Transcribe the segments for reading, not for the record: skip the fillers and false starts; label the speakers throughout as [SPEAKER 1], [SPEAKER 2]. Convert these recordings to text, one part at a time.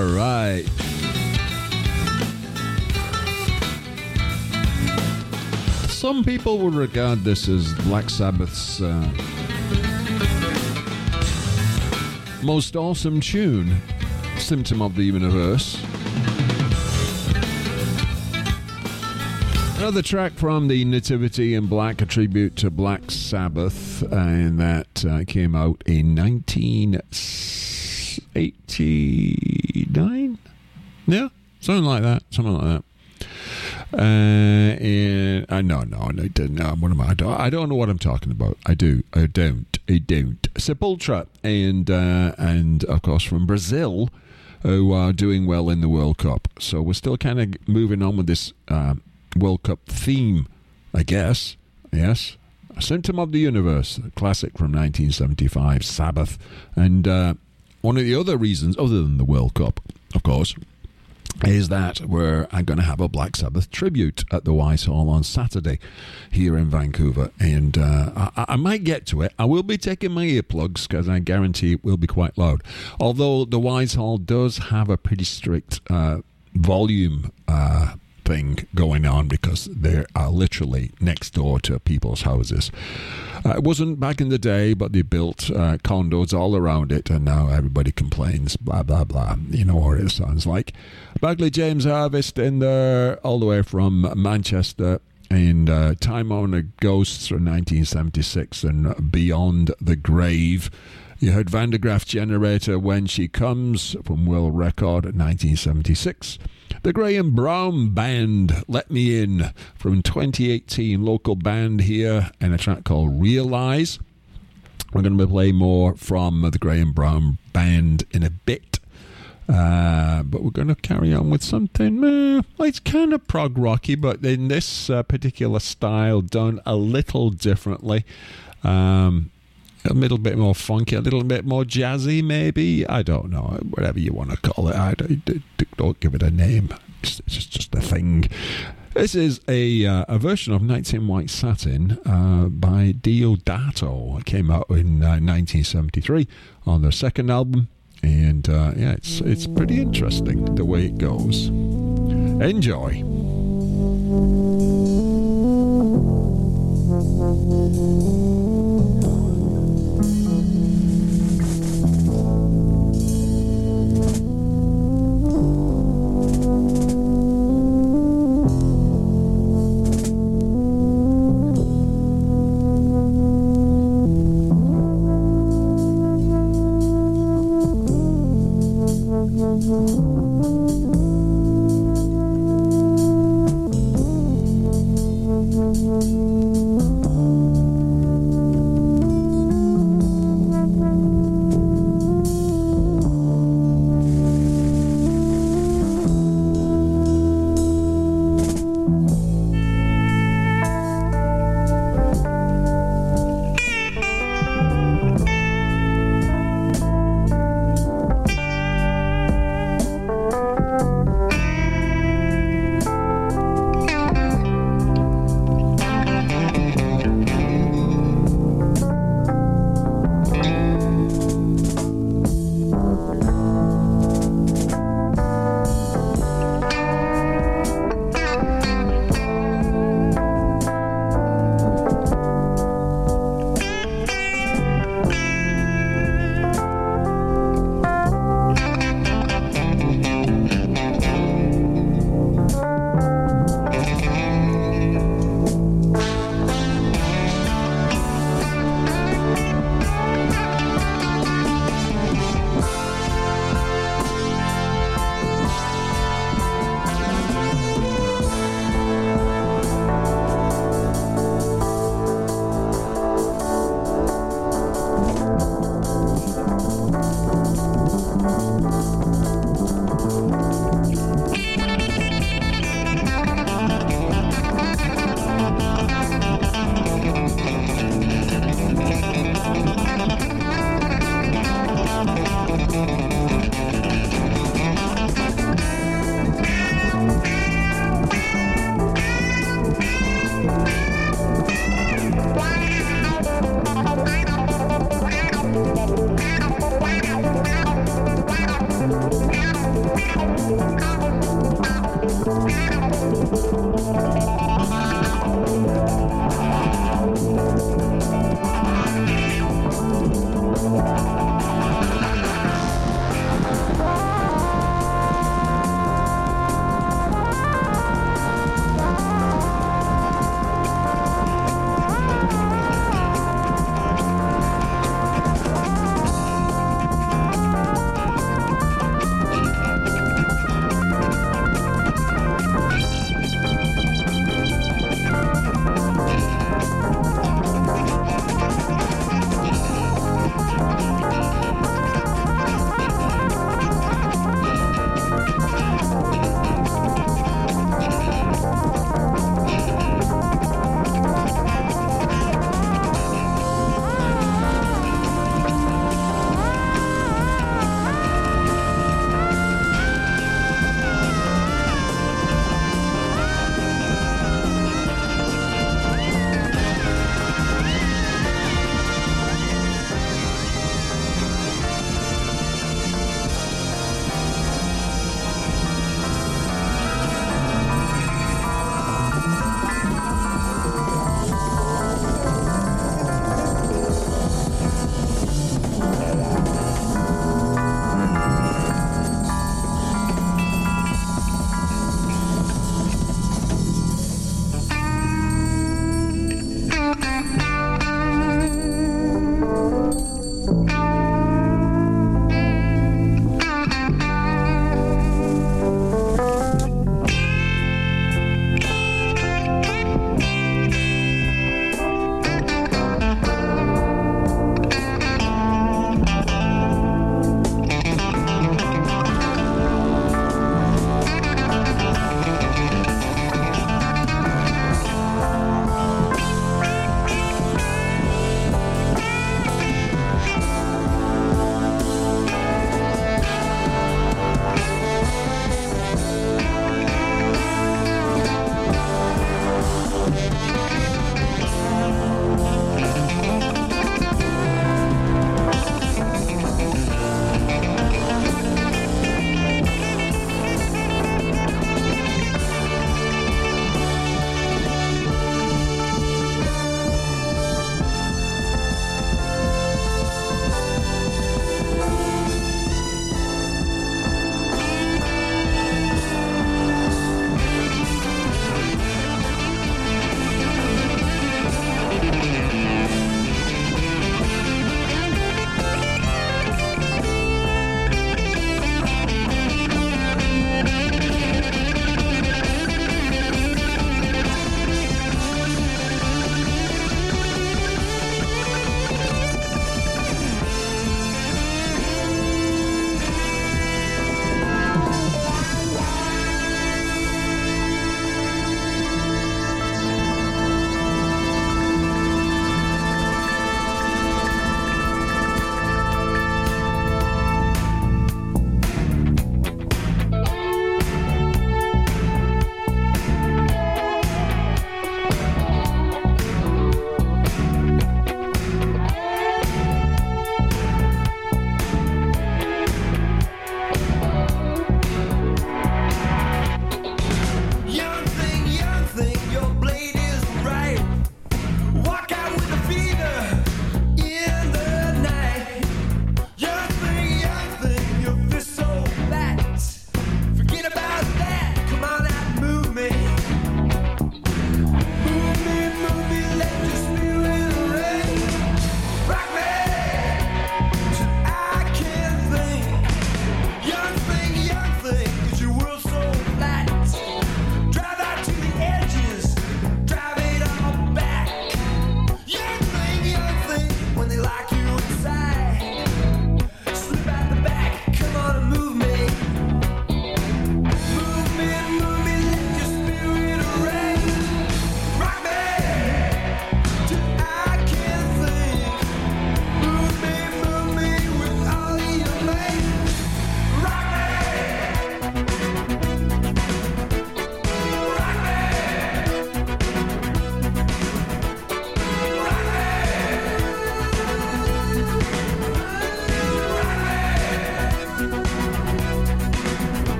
[SPEAKER 1] All right. Some people would regard this as Black Sabbath's most awesome tune, Symptom of the Universe. Another track from the Nativity in Black, a tribute to Black Sabbath, and that came out in 1989? Yeah, something like that. And no, it didn't. What am I? I don't know what I'm talking about. I don't. Sepultura, and of course from Brazil, who are doing well in the World Cup. So we're still kind of moving on with this World Cup theme, I guess. Yes, A Symptom of the Universe, a classic from 1975, Sabbath, and one of the other reasons, other than the World Cup, of course, is that I'm going to have a Black Sabbath tribute at the Wise Hall on Saturday here in Vancouver, and I might get to it. I will be taking my earplugs because I guarantee it will be quite loud. Although the Wise Hall does have a pretty strict volume thing going on because they are literally next door to people's houses. It wasn't back in the day, but they built condos all around it, and now everybody complains, blah, blah, blah. You know what it sounds like. Bagley James Harvest in there, all the way from Manchester, and Time on a Ghosts from 1976 and Beyond the Grave. You heard Van de Graaff Generator, When She Comes, from World Record, 1976. The Graham Brown Band, Let Me In, from 2018, local band here, and a track called Realize. We're going to be playing more from the Graham Brown Band in a bit. But we're going to carry on with something, it's kind of prog rocky, but in this particular style, done a little differently. A little bit more funky, a little bit more jazzy, maybe. I don't know, whatever you want to call it. I don't give it a name. It's just a thing. This is a version of Nights in White Satin by Deodato. It came out in 1973 on their second album, and it's pretty interesting the way it goes. Enjoy.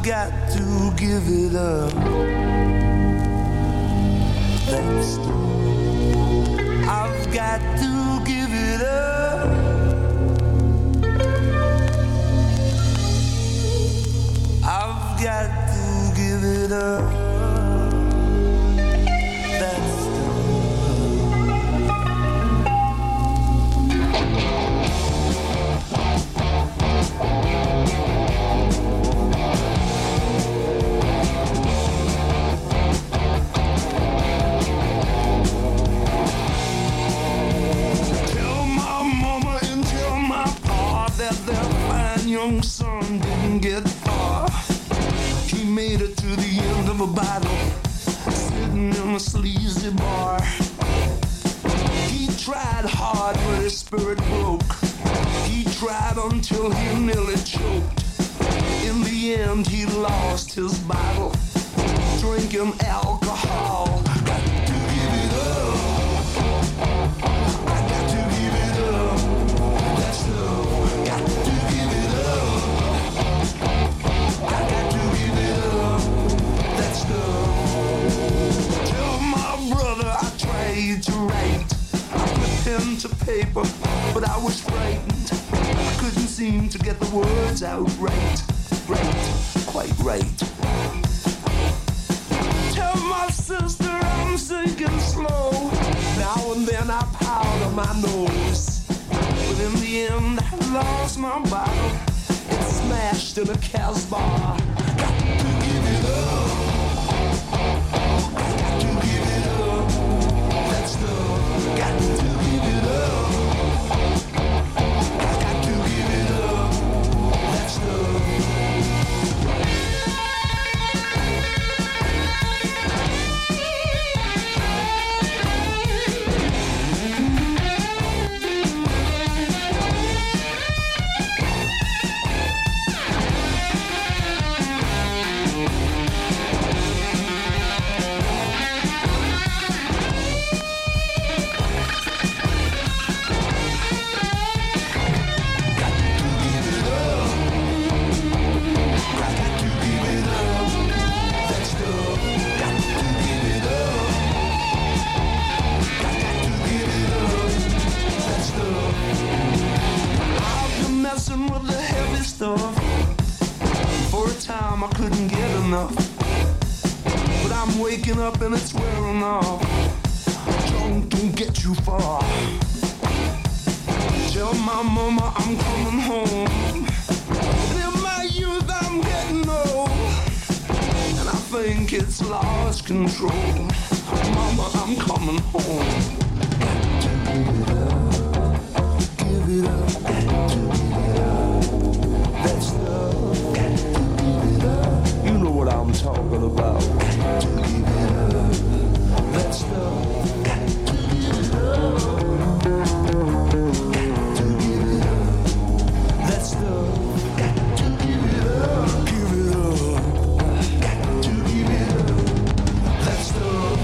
[SPEAKER 2] got to give it up. That's I've got to give it up. I've got to give it up. That's young son didn't get far. He made it to the end of a battle, sitting in a sleazy bar. He tried hard, but his spirit broke. He tried until he nearly choked. In the end, he lost his battle, drinking alcohol. Got to give it up. I got to give it up. That's love. Got to give it up. I got to give it up. That's love. Tell my brother I tried to write. I put pen to paper, but I was frightened. I couldn't seem to get the words out right. Quite right. Tell my sister I'm sinking slow. Now and then I powder my nose, but in the end I lost my bottle. It smashed in a Casbah. Got to give it up. I got to give it up. That's love. Got to give it up. I got to give it up. That's love. With the heavy stuff. For a time I couldn't get enough, but I'm waking up and it's wearing off. Drunk don't get you far. Tell my mama I'm coming home. In my youth I'm getting old, and I think it's lost control. Mama, I'm coming home. Give it up. That's love. You know what I'm talking about. That's love. That's love. Give it up. That's love.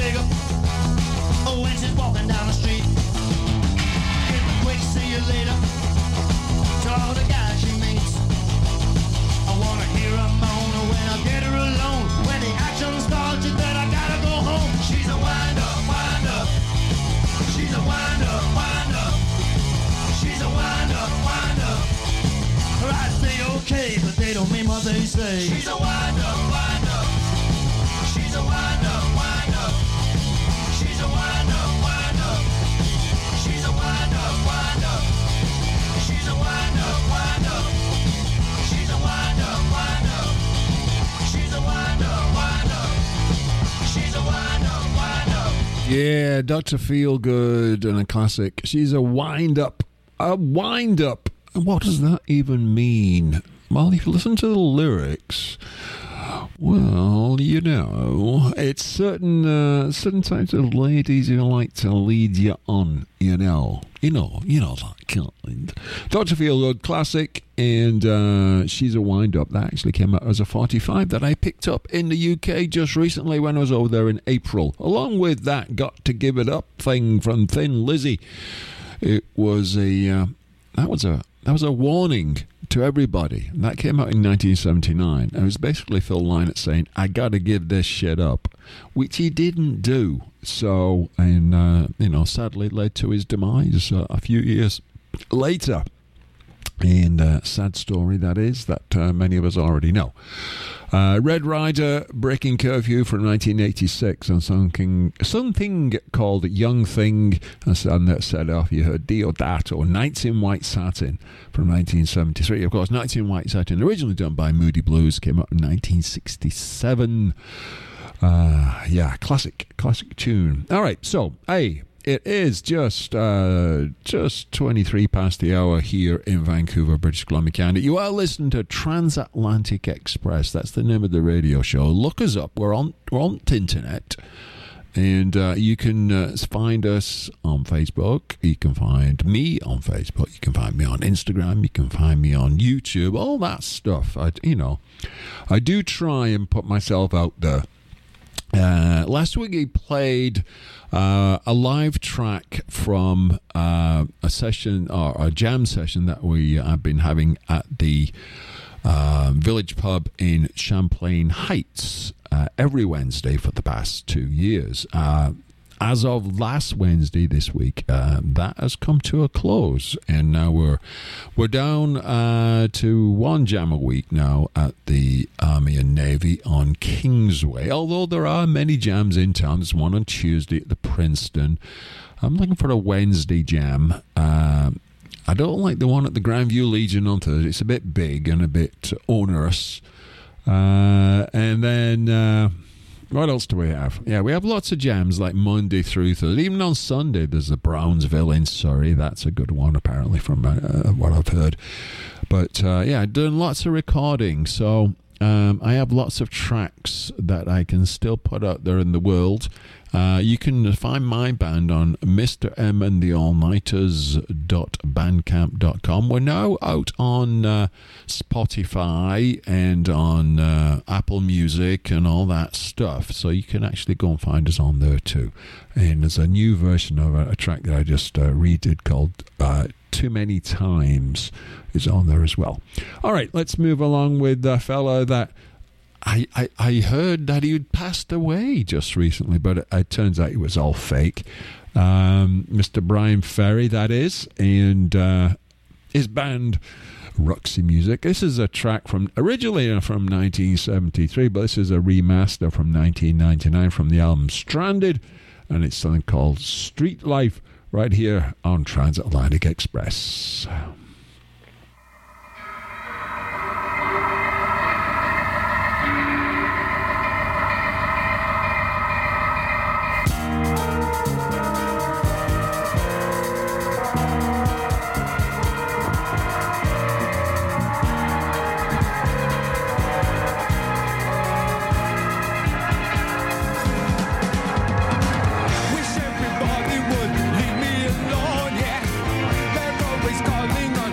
[SPEAKER 2] figure when she's walking down the street. Get the quick, see you later to all the guys she meets. I wanna hear her moan when I get her alone. When the action starts, you bet I gotta go home. She's a wind up, wind up. She's a wind up, wind up. She's a wind up, wind up. I say okay, but they don't mean what they say. She's a wind up, wind up. She's a wind up, wind up. She's a wind up, wind up. She's a wind up, wind up. She's a wind up, wind up. She's a wind up, wind up. She's a wind up, wind up. She's a wind up, wind up.
[SPEAKER 1] Yeah, Dr. Feelgood and a classic. She's a wind up. A wind up. What does that even mean? Well, if you listen to the lyrics, well, you know, it's certain types of ladies who like to lead you on, you know that kind. Dr. Feelgood, classic, and She's a Wind Up. That actually came out as a 45 that I picked up in the UK just recently when I was over there in April, along with that Got to Give It Up thing from Thin Lizzy. It was that was a warning to everybody. And that came out in 1979. And it was basically Phil Lynott saying, I got to give this shit up, which he didn't do. So, and, sadly led to his demise a few years later. And sad story that is, that many of us already know. Red Rider, Breaking Curfew from 1986, and something called Young Thing, and that set off, you heard Deodato, Nights in White Satin from 1973. Of course, Nights in White Satin, originally done by Moody Blues, came out in 1967. Classic tune. All right, so, hey, it is just 23 past the hour here in Vancouver, British Columbia, Canada. You are listening to Transatlantic Express. That's the name of the radio show. Look us up. We're on the internet. And you can find us on Facebook. You can find me on Facebook. You can find me on Instagram. You can find me on YouTube. All that stuff. I do try and put myself out there. Last week he played a live track from a session or a jam session that we have been having at the Village Pub in Champlain Heights every Wednesday for the past 2 years. As of last Wednesday this week, that has come to a close, and now we're down to one jam a week now at the Army and Navy on Kingsway. Although there are many jams in town, there's one on Tuesday at the Princeton. I'm looking for a Wednesday jam. I don't like the one at the Grandview Legion on Thursday. It's a bit big and a bit onerous. And then. What else do we have? Yeah, we have lots of jams like Monday through Thursday. Even on Sunday, there's the Brownsville in Surrey. That's a good one, apparently, from what I've heard. But, doing lots of recording. So I have lots of tracks that I can still put out there in the world. You can find my band on Mr. M and the Allnighters.bandcamp.com. We're now out on Spotify and on Apple Music and all that stuff. So you can actually go and find us on there too. And there's a new version of a track that I just redid called Too Many Times is on there as well. All right, let's move along with a fella that I heard that he had passed away just recently, but it turns out it was all fake. Mr. Brian Ferry, that is, and his band Roxy Music. This is a track originally from 1973, but this is a remaster from 1999 from the album Stranded, and it's something called Street Life right here on Transatlantic Express.
[SPEAKER 3] Wish everybody would leave me alone, yeah. They're always calling on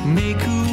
[SPEAKER 2] make a